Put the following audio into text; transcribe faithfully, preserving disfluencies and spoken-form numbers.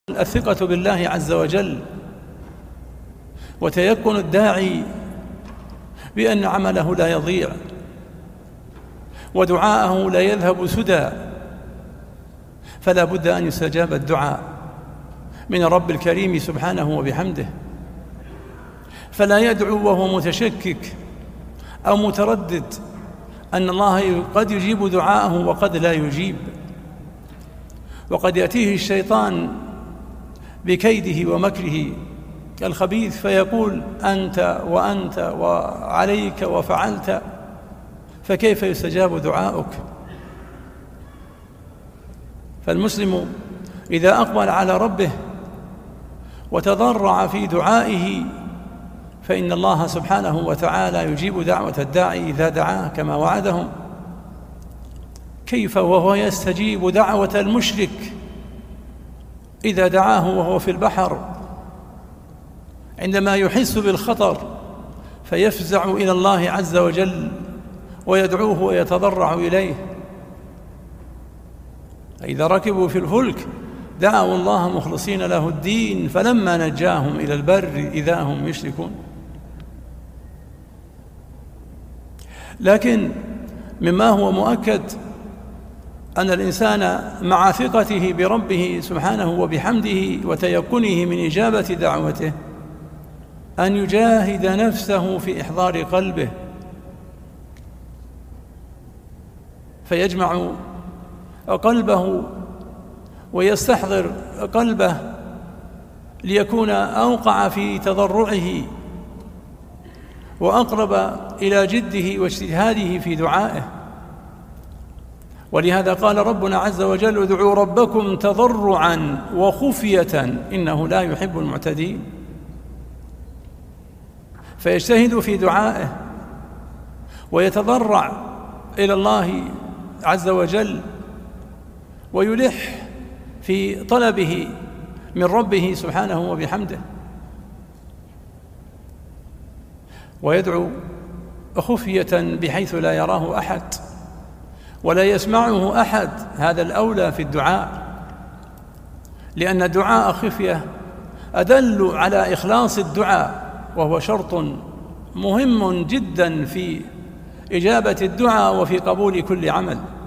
الثقة بالله عز وجل وتيقن الداعي بأن عمله لا يضيع ودعاءه لا يذهب سدى، فلا بد أن يستجاب الدعاء من الرب الكريم سبحانه وبحمده، فلا يدعو وهو متشكك أو متردد أن الله قد يجيب دعاءه وقد لا يجيب، وقد يأتيه الشيطان بكيده ومكره الخبيث فيقول أنت وأنت وعليك وفعلت، فكيف يستجاب دعاؤك؟ فالمسلم إذا أقبل على ربه وتضرع في دعائه فإن الله سبحانه وتعالى يجيب دعوة الداعي إذا دعاه كما وعدهم. كيف وهو يستجيب دعوة المشرك إذا دعاه وهو في البحر عندما يحس بالخطر فيفزع إلى الله عز وجل ويدعوه ويتضرع إليه؟ إذا ركبوا في الفلك دعوا الله مخلصين له الدين فلما نجاهم إلى البر إذا هم يشركون. لكن مما هو مؤكد أن الإنسان مع ثقته بربه سبحانه وبحمده وتيقنه من إجابة دعوته أن يجاهد نفسه في إحضار قلبه، فيجمع قلبه ويستحضر قلبه ليكون أوقع في تضرعه وأقرب إلى جده واجتهاده في دعائه. ولهذا قال ربنا عز وجل ادعوا ربكم تضرعا وخفية إنه لا يحب المعتدين، فيجتهد في دعائه ويتضرع إلى الله عز وجل ويلح في طلبه من ربه سبحانه وبحمده، ويدعو خفية بحيث لا يراه أحد ولا يسمعه أحد. هذا الأولى في الدعاء، لأن الدعاء خفية أدل على إخلاص الدعاء، وهو شرط مهم جدا في إجابة الدعاء وفي قبول كل عمل.